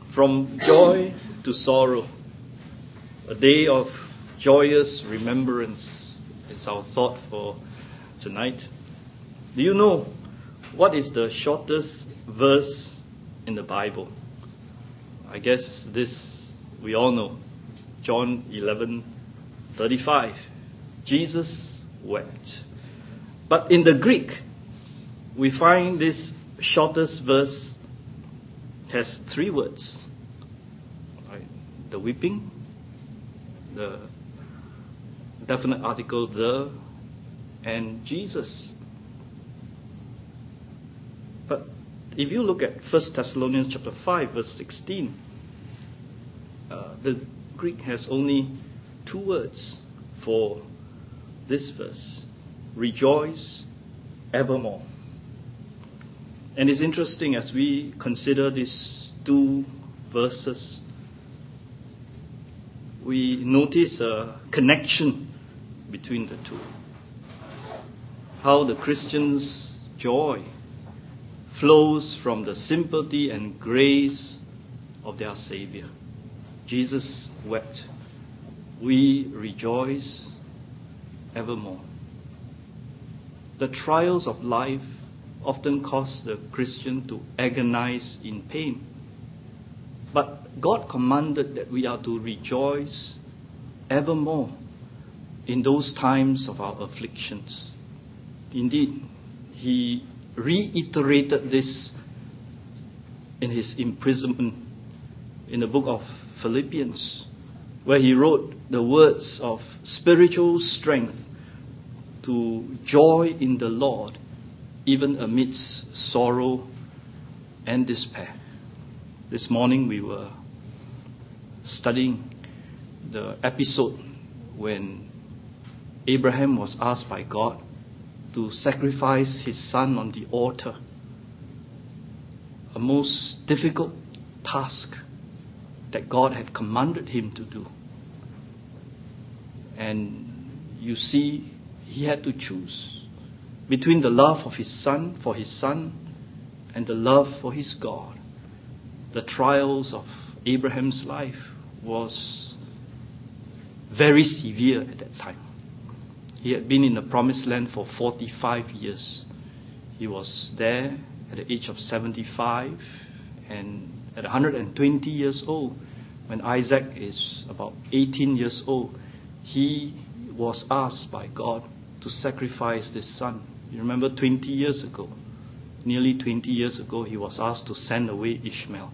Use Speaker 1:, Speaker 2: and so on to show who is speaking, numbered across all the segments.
Speaker 1: From joy to sorrow, a day of joyous remembrance is our thought for tonight. Do you know what is the shortest verse in the Bible? I guess this we all know. John 11:35. Jesus wept. But in the Greek, we find this shortest verse has 3 words. Right? The weeping, the definite article the, and Jesus. But if you look at 1 Thessalonians chapter 5, verse 16, the Greek has only 2 words for this verse. Rejoice evermore. And it's interesting as we consider these 2 verses, we notice a connection between the 2. How the Christian's joy flows from the sympathy and grace of their Savior. Jesus wept. We rejoice evermore. The trials of life often cause the Christian to agonize in pain. But God commanded that we are to rejoice evermore in those times of our afflictions. Indeed, He reiterated this in His imprisonment in the book of Philippians, where He wrote the words of spiritual strength to joy in the Lord, even amidst sorrow and despair. This morning we were studying the episode when Abraham was asked by God to sacrifice his son on the altar. A most difficult task that God had commanded him to do. And you see, he had to choose between the love of his son, and the love for his God. The trials of Abraham's life was very severe at that time. He had been in the promised land for 45 years. He was there at the age of 75, and at 120 years old, when Isaac is about 18 years old, he was asked by God to sacrifice this son. You remember 20 years ago, nearly 20 years ago, he was asked to send away Ishmael.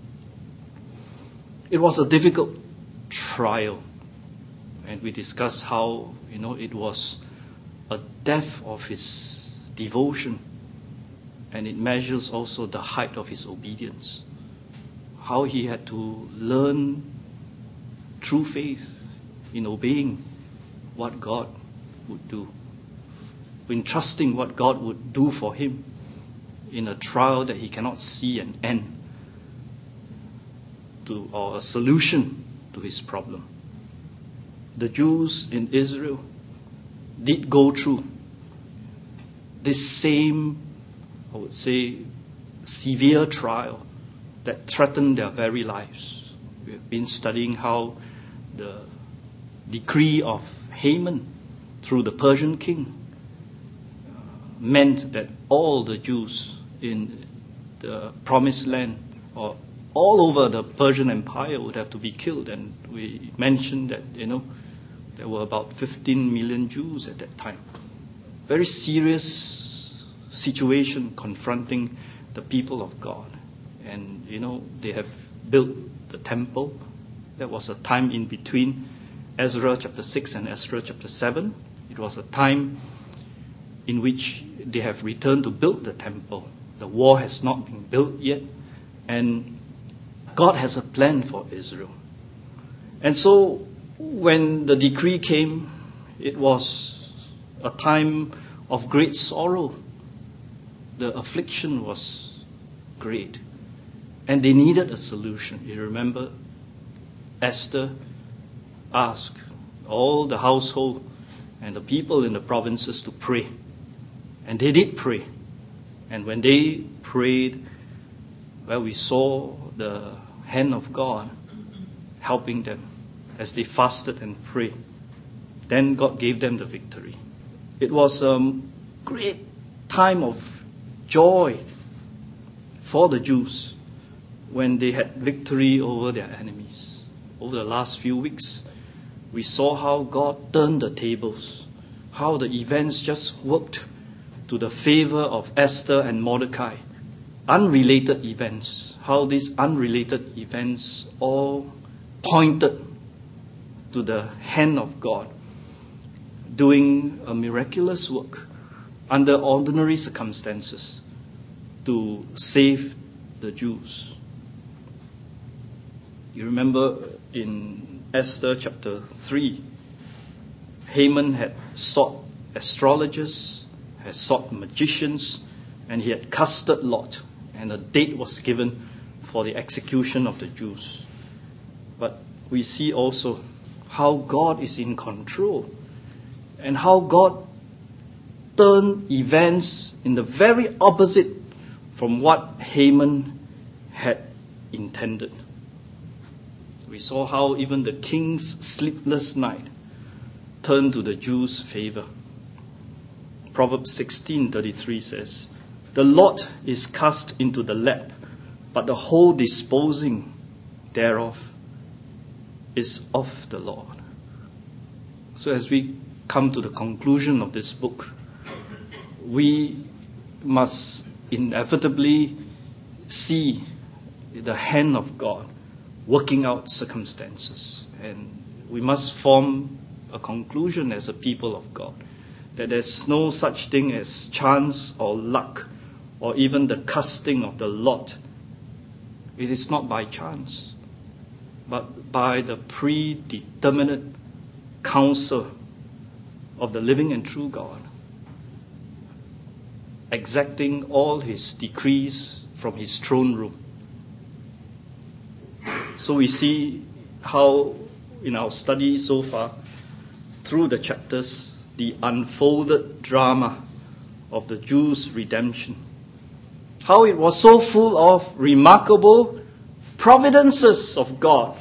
Speaker 1: It was a difficult trial. And we discussed how, it was a depth of his devotion. And it measures also the height of his obedience. How he had to learn true faith in obeying what God would do. In trusting what God would do for him in a trial that he cannot see an end to, or a solution to his problem. The Jews in Israel did go through this same, I would say, severe trial that threatened their very lives. We have been studying how the decree of Haman through the Persian king meant that all the Jews in the promised land or all over the Persian Empire would have to be killed. And we mentioned that, there were about 15 million Jews at that time. Very serious situation confronting the people of God. And, they have built the temple. There was a time in between Ezra chapter 6 and Ezra chapter 7. It was a time in which they have returned to build the temple. The wall has not been built yet. And God has a plan for Israel. And so when the decree came, it was a time of great sorrow. The affliction was great. And they needed a solution. You remember Esther asked all the household and the people in the provinces to pray. And they did pray. And when they prayed, we saw the hand of God helping them as they fasted and prayed. Then God gave them the victory. It was a great time of joy for the Jews when they had victory over their enemies. Over the last few weeks, we saw how God turned the tables, how the events just worked to the favor of Esther and Mordecai. Unrelated events, how these unrelated events all pointed to the hand of God doing a miraculous work under ordinary circumstances to save the Jews. You remember in Esther chapter 3, Haman had sought astrologers, had sought magicians, and he had casted lot, and a date was given for the execution of the Jews. But we see also how God is in control and how God turned events in the very opposite from what Haman had intended. We saw how even the king's sleepless night turned to the Jews' favor. Proverbs 16:33 says, "The lot is cast into the lap, but the whole disposing thereof is of the Lord." So as we come to the conclusion of this book, we must inevitably see the hand of God working out circumstances. And we must form a conclusion as a people of God that there's no such thing as chance or luck or even the casting of the lot. It is not by chance, but by the predeterminate counsel of the living and true God, exacting all his decrees from his throne room. So we see how in our study so far, through the chapters, the unfolded drama of the Jews' redemption, how it was so full of remarkable providences of God.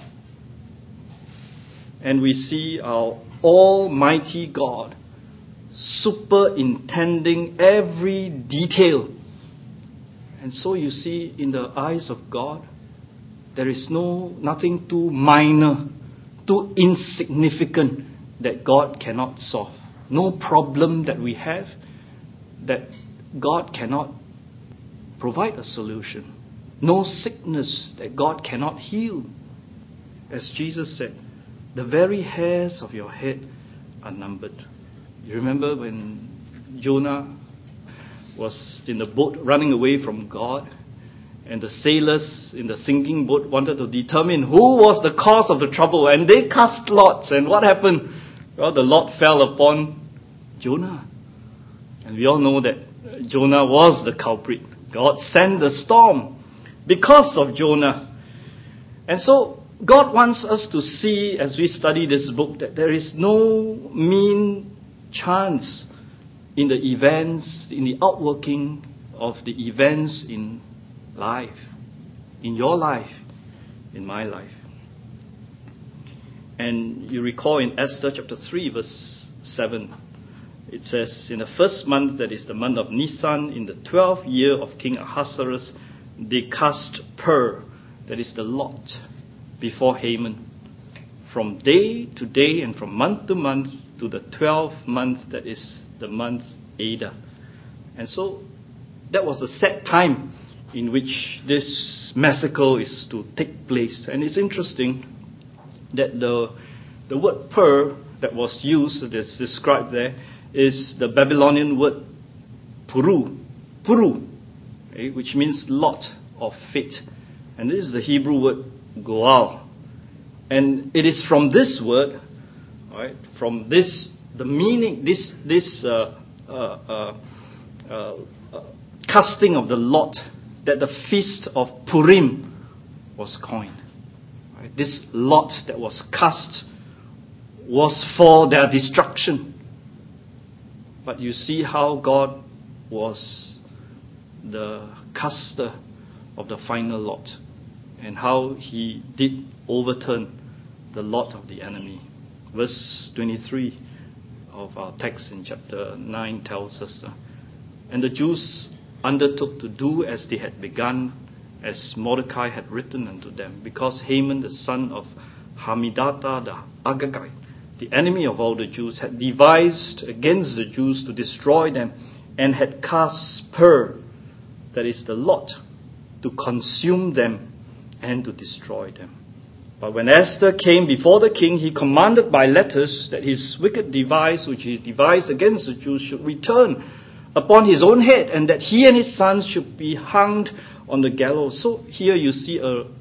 Speaker 1: And we see our Almighty God superintending every detail. And so you see, in the eyes of God, there is nothing too minor, too insignificant that God cannot solve. No problem that we have that God cannot provide a solution. No sickness that God cannot heal. As Jesus said, the very hairs of your head are numbered. You remember when Jonah was in the boat running away from God, and the sailors in the sinking boat wanted to determine who was the cause of the trouble, and they cast lots. And what happened? Well, the lot fell upon Jonah. And we all know that Jonah was the culprit. God sent the storm because of Jonah. And so God wants us to see, as we study this book, that there is no mean chance in the events, in the outworking of the events in life, in your life, in my life. And you recall in Esther chapter 3 verse 7, it says, "In the first month, that is the month of Nisan, in the 12th year of King Ahasuerus, they cast pur," that is the lot, "before Haman, from day to day and from month to month to the 12th month, that is the month Adar." And so that was the set time in which this massacre is to take place. And it's interesting that the word pur that was used, that's described there, is the Babylonian word puru, which means lot or fate. And this is the Hebrew word goal. And it is from this word, right, from this, the meaning, this casting of the lot, that the feast of Purim was coined. Right? This lot that was cast was for their destruction. But you see how God was the caster of the final lot. and how he did overturn the lot of the enemy. Verse 23 of our text in chapter 9 tells us, and the Jews undertook to do as they had begun, as Mordecai had written unto them, because Haman the son of Hammedatha the Agagite, the enemy of all the Jews, had devised against the Jews to destroy them, and had cast pur, that is the lot, to consume them and to destroy them. But when Esther came before the king, he commanded by letters that his wicked device, which he devised against the Jews, should return upon his own head, and that he and his sons should be hanged on the gallows. So here you see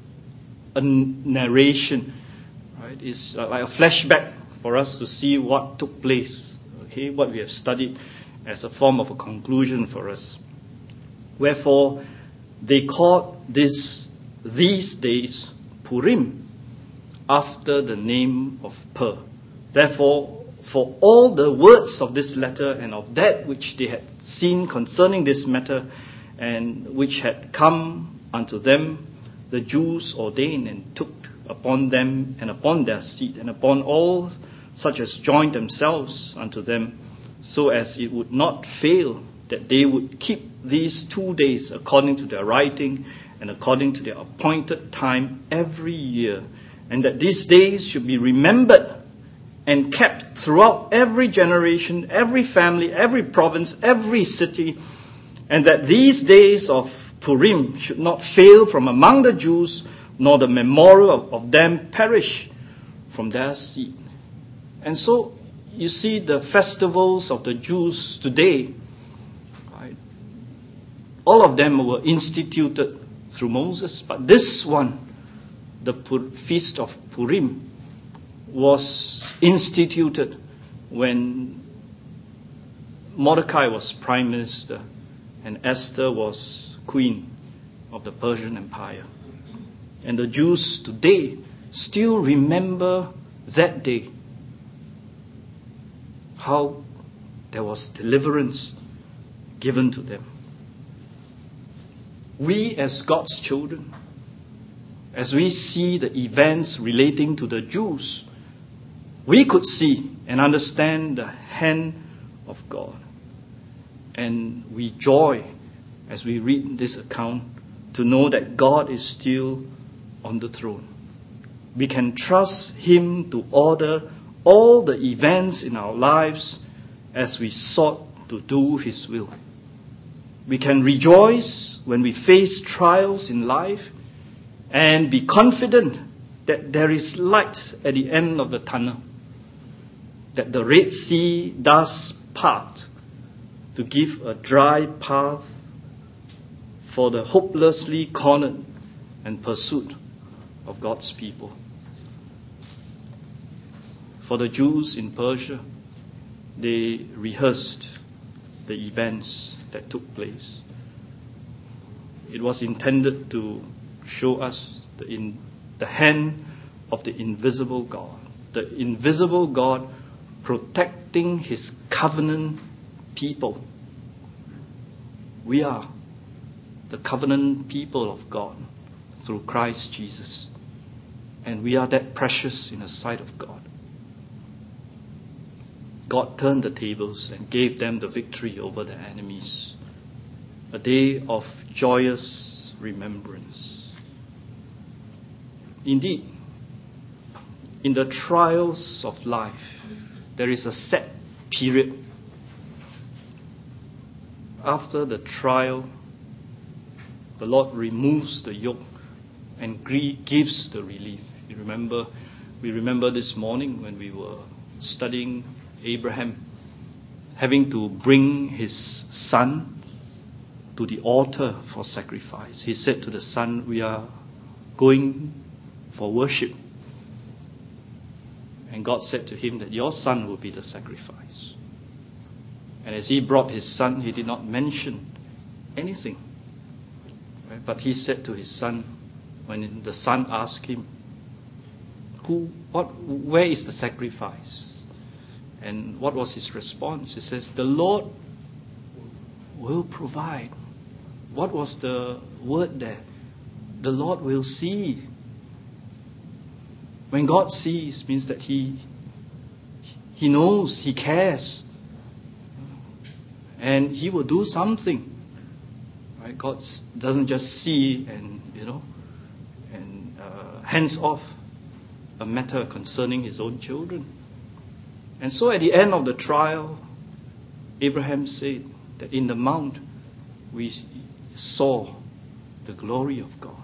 Speaker 1: a narration, right? It's like a flashback for us to see what took place, okay, what we have studied as a form of a conclusion for us. Wherefore, they called these days Purim, after the name of Pur. Therefore, for all the words of this letter and of that which they had seen concerning this matter, and which had come unto them, the Jews ordained and took upon them and upon their seed and upon all such as joined themselves unto them, so as it would not fail that they would keep these 2 days according to their writing and according to their appointed time every year, and that these days should be remembered and kept throughout every generation, every family, every province, every city, and that these days of Purim should not fail from among the Jews, nor the memorial of them perish from their seed. And so you see the festivals of the Jews today, right? All of them were instituted through Moses, but this one, the Feast of Purim, was instituted when Mordecai was prime minister and Esther was queen of the Persian Empire. And the Jews today still remember that day, how there was deliverance given to them. We as God's children, as we see the events relating to the Jews, we could see and understand the hand of God. And we joy as we read this account to know that God is still on the throne. We can trust Him to order all the events in our lives as we sought to do His will. We can rejoice when we face trials in life and be confident that there is light at the end of the tunnel, that the Red Sea does part to give a dry path for the hopelessly cornered and pursued of God's people. For the Jews in Persia, they rehearsed the events that took place. It was intended to show us the hand of the invisible God. The invisible God protecting His covenant people. We are the covenant people of God through Christ Jesus. And we are that precious in the sight of God. God turned the tables and gave them the victory over their enemies. A day of joyous remembrance. Indeed, in the trials of life, there is a set period. After the trial, the Lord removes the yoke and gives the relief. We remember this morning when we were studying Abraham having to bring his son to the altar for sacrifice. He said to the son, "We are going for worship." And God said to him that your son will be the sacrifice. And as he brought his son, he did not mention anything. Right? But he said to his son, when the son asked him, where is the sacrifice? And what was his response? He says, "The Lord will provide." What was the word there? the Lord will see. When God sees, means that He knows, He cares. And He will do something. Right? God doesn't just see and hands off a matter concerning His own children. And so at the end of the trial, Abraham said that in the mount we saw the glory of God.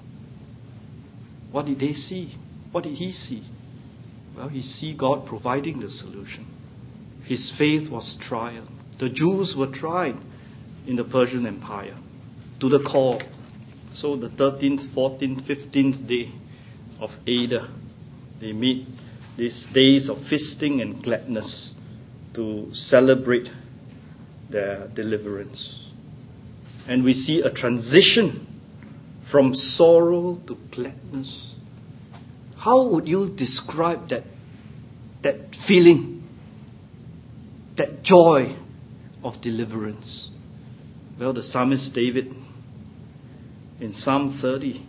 Speaker 1: What did they see? What did he see? Well, he see God providing the solution. His faith was tried. The Jews were tried in the Persian Empire to the core. So the 13th, 14th, 15th day of Adar, they meet these days of feasting and gladness to celebrate their deliverance. And we see a transition from sorrow to gladness. How would you describe that feeling, that joy of deliverance? Well, the psalmist David, in Psalm 30,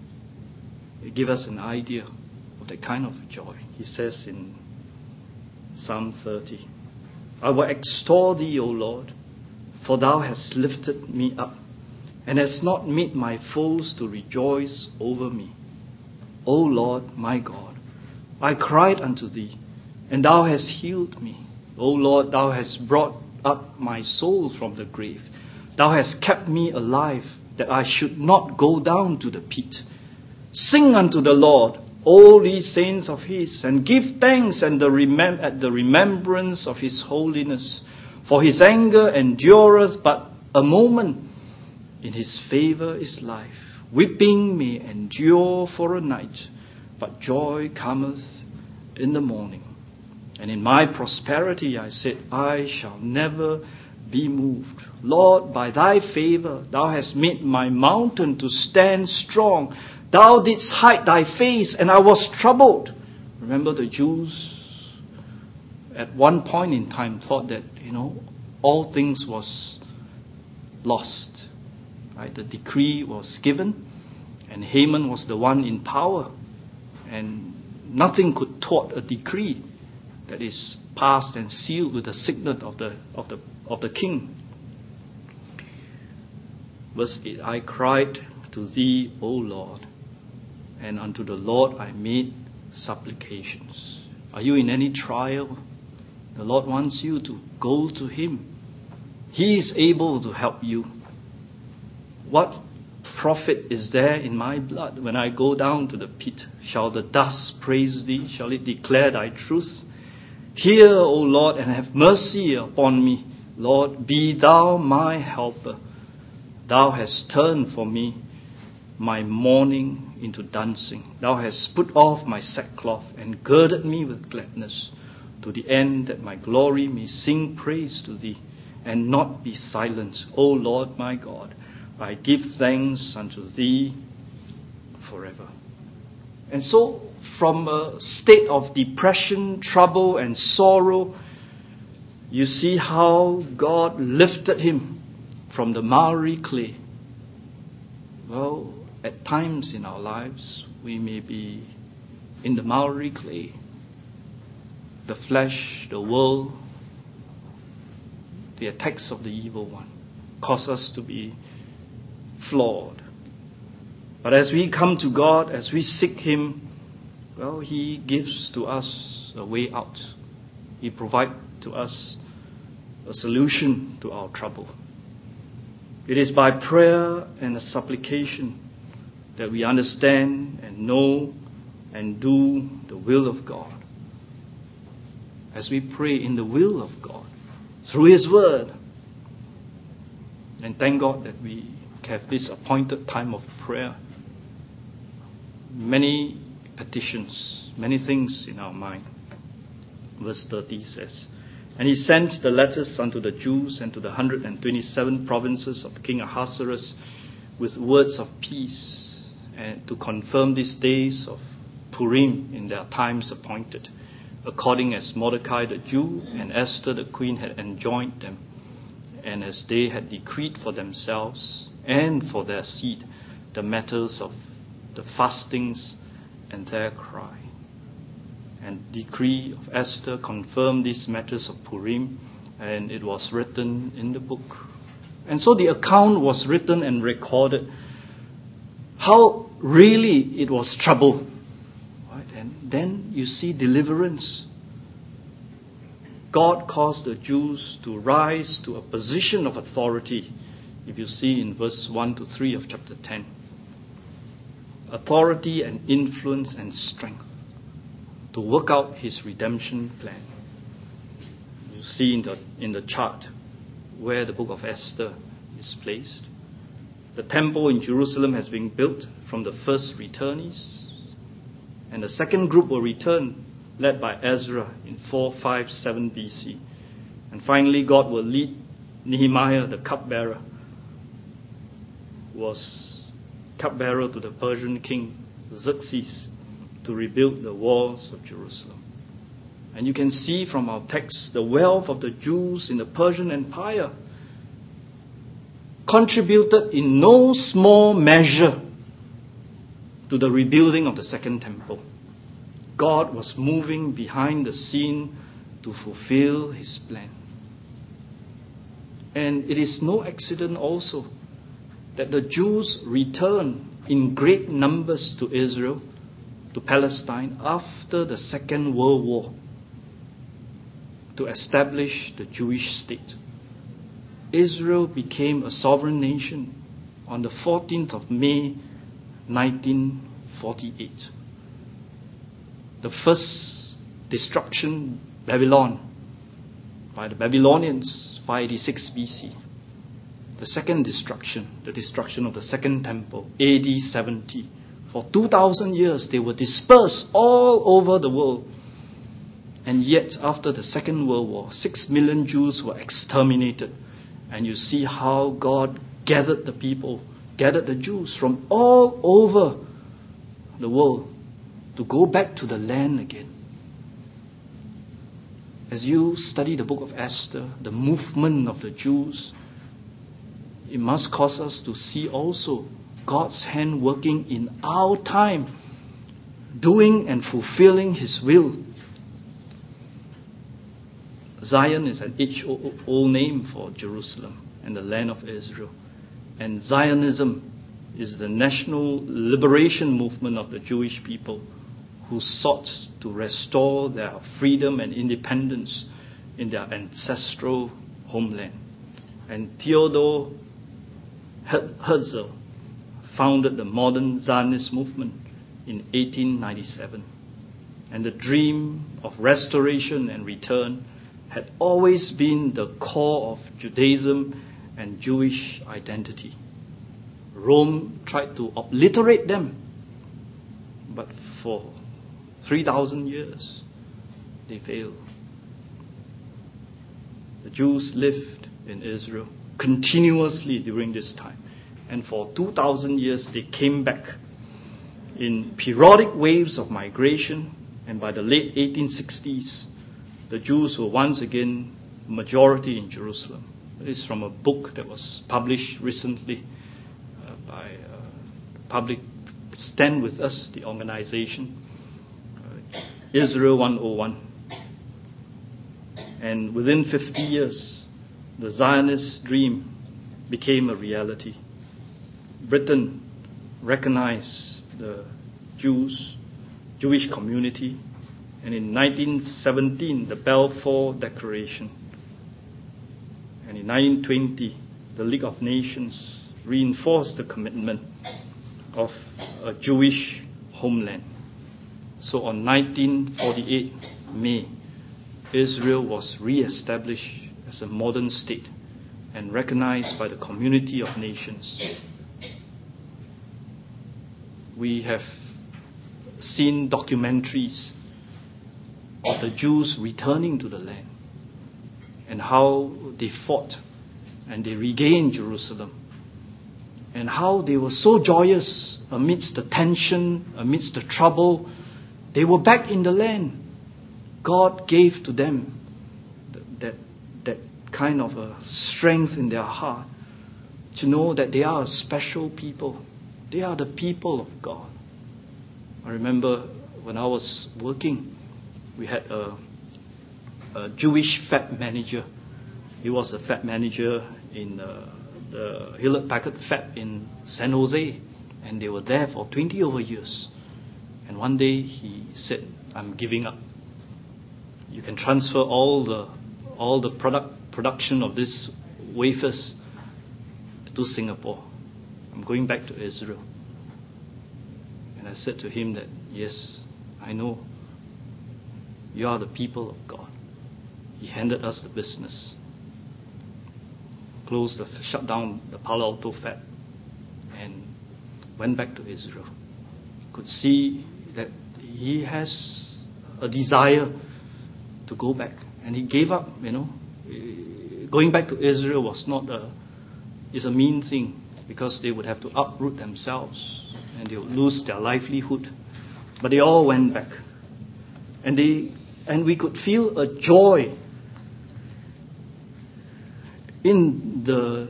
Speaker 1: he gives us an idea of that kind of joy. He says in Psalm 30, I will extol thee, O Lord, for thou hast lifted me up, and hast not made my foes to rejoice over me. O Lord, my God, I cried unto thee, and thou hast healed me. O Lord, thou hast brought up my soul from the grave. Thou hast kept me alive, that I should not go down to the pit. Sing unto the Lord, all ye saints of His, and give thanks at the remembrance of His holiness. For His anger endureth but a moment. In His favor is life. Weeping may endure for a night, but joy cometh in the morning. And in my prosperity I said, I shall never be moved. Lord, by thy favor thou hast made my mountain to stand strong. Thou didst hide thy face, and I was troubled. Remember, the Jews at one point in time thought that, all things was lost. Right? The decree was given, and Haman was the one in power, and nothing could thwart a decree that is passed and sealed with the signet of the king. Verse 8, I cried to thee, O Lord, and unto the Lord I made supplications. Are you in any trial? The Lord wants you to go to Him. He is able to help you. What profit is there in my blood when I go down to the pit? Shall the dust praise thee? Shall it declare thy truth? Hear, O Lord, and have mercy upon me. Lord, be thou my helper. Thou hast turned for me my mourning into dancing. Thou hast put off my sackcloth and girded me with gladness, to the end that my glory may sing praise to thee and not be silent. O Lord my God, I give thanks unto thee forever. And so, from a state of depression, trouble, and sorrow, you see how God lifted him from the miry clay. Well, at times in our lives, we may be in the miry clay. The flesh, the world, the attacks of the evil one cause us to be flawed. But as we come to God, as we seek Him, well, He gives to us a way out. He provides to us a solution to our trouble. It is by prayer and a supplication that we understand and know and do the will of God. As we pray in the will of God, through His Word. And thank God that we have this appointed time of prayer. Many petitions, many things in our mind. Verse 30 says, And he sent the letters unto the Jews and to the 127 provinces of King Ahasuerus with words of peace, and to confirm these days of Purim in their times appointed, according as Mordecai the Jew and Esther the queen had enjoined them, and as they had decreed for themselves and for their seed the matters of the fastings, and their cry. And decree of Esther confirmed these matters of Purim, and it was written in the book. And so the account was written and recorded. How really it was trouble. Right? And then you see deliverance. God caused the Jews to rise to a position of authority. If you see in verse 1 to 3 of chapter 10. Authority and influence and strength to work out his redemption plan. You see in the chart where the book of Esther is placed. The temple in Jerusalem has been built from the first returnees, and the second group will return, led by Ezra in 457 BC. And finally, God will lead Nehemiah, the cupbearer, who was cupbearer to the Persian king Xerxes, to rebuild the walls of Jerusalem. And you can see from our text the wealth of the Jews in the Persian Empire contributed in no small measure to the rebuilding of the Second Temple. God was moving behind the scene to fulfill his plan. And it is no accident also that the Jews returned in great numbers to Israel, to Palestine, after the Second World War, to establish the Jewish state. Israel became a sovereign nation on the 14th of May, 1948. The first destruction, Babylon, by the Babylonians, 586 BC. The second destruction, the destruction of the Second Temple, AD 70. For 2,000 years, they were dispersed all over the world. And yet, after the Second World War, 6 million Jews were exterminated. And you see how God gathered the people, gathered the Jews from all over the world to go back to the land again. As you study the book of Esther, the movement of the Jews, it must cause us to see also God's hand working in our time, doing and fulfilling his will. Zion is an age-old name for Jerusalem and the land of Israel. And Zionism is the national liberation movement of the Jewish people who sought to restore their freedom and independence in their ancestral homeland. And Theodor Herzl founded the modern Zionist movement in 1897. And the dream of restoration and return had always been the core of Judaism and Jewish identity. Rome tried to obliterate them, but for 3,000 years they failed. The Jews lived in Israel continuously during this time, and for 2,000 years they came back in periodic waves of migration, and by the late 1860s the Jews were once again majority in Jerusalem. It is from a book that was published recently by Public Stand With Us, the organization, Israel 101. And within 50 years, the Zionist dream became a reality. Britain recognized the Jewish community, and in 1917, the Balfour Declaration. And in 1920, the League of Nations reinforced the commitment of a Jewish homeland. So on 1948 May, Israel was re-established as a modern state and recognized by the community of nations. We have seen documentaries of the Jews returning to the land and how they fought and they regained Jerusalem, and how they were so joyous amidst the tension, amidst the trouble. They were back in the land. God gave to them that kind of a strength in their heart to know that they are a special people. They are the people of God. I remember when I was working, we had a Jewish fab manager. He was a fab manager in the Hewlett-Packard fab in San Jose, and they were there for 20 over years. And one day he said, "I'm giving up. You can transfer all the production of these wafers to Singapore. I'm going back to Israel." And I said to him that, "Yes, I know. You are the people of God." He handed us the business, shut down the Palo Alto fab, and went back to Israel. Could see that he has a desire to go back, and he gave up. Going back to Israel is a mean thing, because they would have to uproot themselves and they would lose their livelihood. But they all went back, and we could feel a joy in the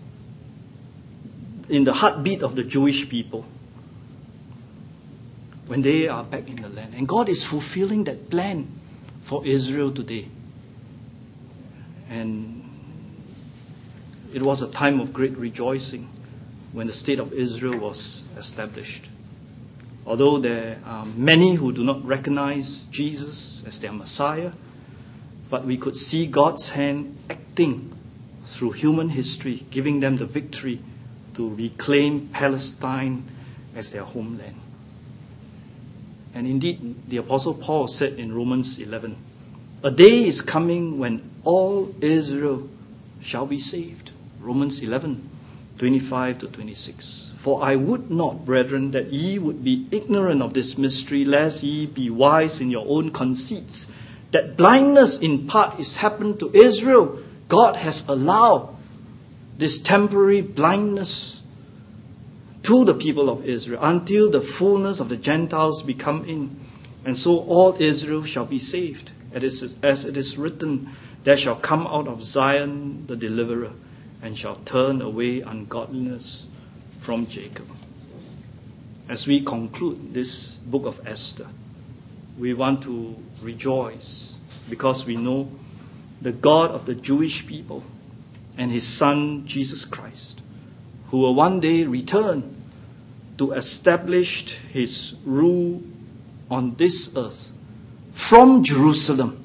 Speaker 1: heartbeat of the Jewish people when they are back in the land. And God is fulfilling that plan for Israel today. And it was a time of great rejoicing when the state of Israel was established. Although there are many who do not recognize Jesus as their Messiah, but we could see God's hand acting through human history, giving them the victory to reclaim Palestine as their homeland. And indeed, the Apostle Paul said in Romans 11, "A day is coming when all Israel shall be saved." Romans 11:25 to 26. "For I would not, brethren, that ye would be ignorant of this mystery, lest ye be wise in your own conceits, that blindness in part is happened to Israel." God has allowed this temporary blindness to the people of Israel until the fullness of the Gentiles be come in. And so all Israel shall be saved. As it is written, "There shall come out of Zion the deliverer, and shall turn away ungodliness from Jacob." As we conclude this book of Esther, we want to rejoice because we know the God of the Jewish people and His Son Jesus Christ, who will one day return to establish His rule on this earth from Jerusalem.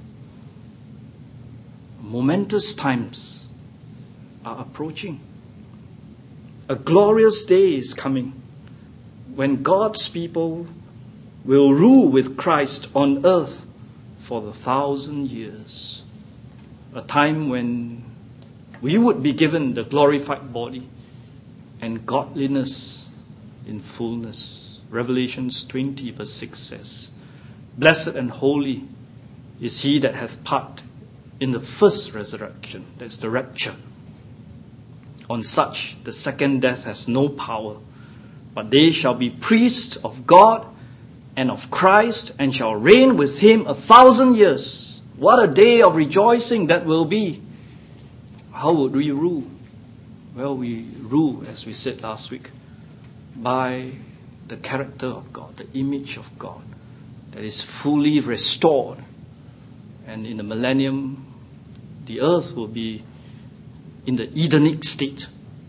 Speaker 1: Momentous times are approaching. A glorious day is coming when God's people will rule with Christ on earth for 1,000 years. A time when we would be given the glorified body and godliness in fullness. Revelations 20 verse 6 says, "Blessed and holy is he that hath part in the first resurrection." That's the rapture. "On such the second death has no power, but they shall be priests of God and of Christ, and shall reign with him 1,000 years. What a day of rejoicing that will be. How would we rule? Well, we rule, as we said last week, by the character of God, the image of God that is fully restored. And in the millennium, the earth will be in the Edenic state.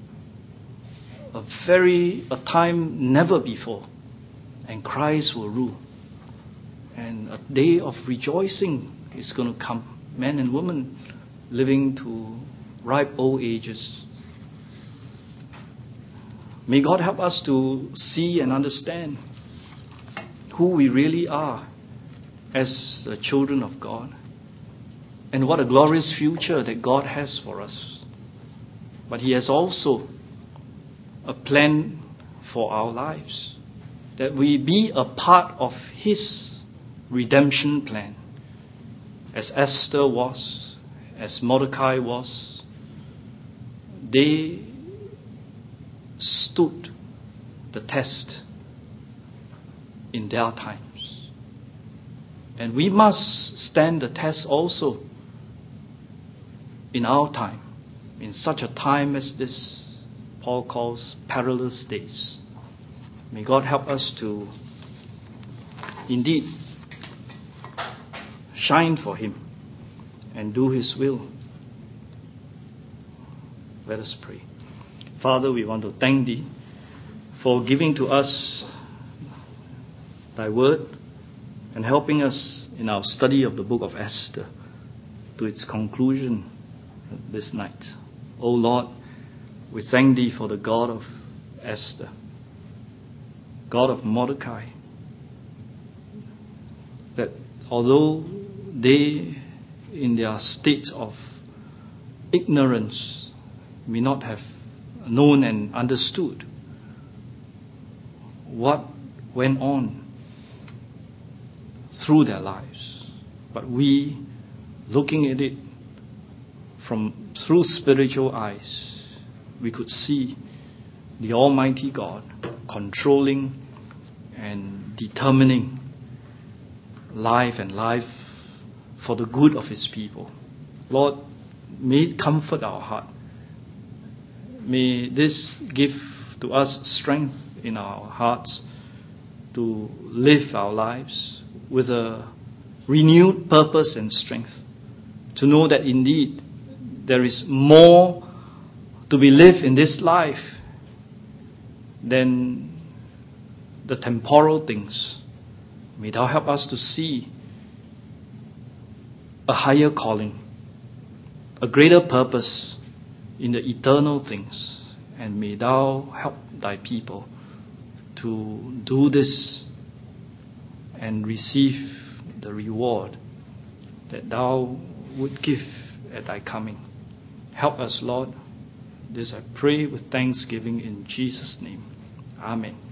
Speaker 1: A time never before. And Christ will rule. And a day of rejoicing is going to come. Men and women living to ripe old ages. May God help us to see and understand who we really are as the children of God, and what a glorious future that God has for us. But He has also a plan for our lives, that we be a part of His redemption plan, as Esther was, as Mordecai was. They stood the test in their times. And we must stand the test also in our time, in such a time as this, Paul calls perilous days. May God help us to indeed shine for Him and do His will. Let us pray. Father, we want to thank Thee for giving to us Thy word and helping us in our study of the book of Esther to its conclusion this night. O Lord, we thank Thee for the God of Esther, God of Mordecai, that although they, in their state of ignorance, may not have known and understood what went on through their lives, but we, looking at it through spiritual eyes, we could see the Almighty God controlling and determining life and life for the good of His people. Lord, may it comfort our heart. May this give to us strength in our hearts to live our lives with a renewed purpose and strength, to know that indeed there is more to be lived in this life than the temporal things. May Thou help us to see a higher calling, a greater purpose in the eternal things. And may Thou help Thy people to do this and receive the reward that Thou would give at Thy coming. Help us, Lord. This I pray with thanksgiving in Jesus' name. Amen.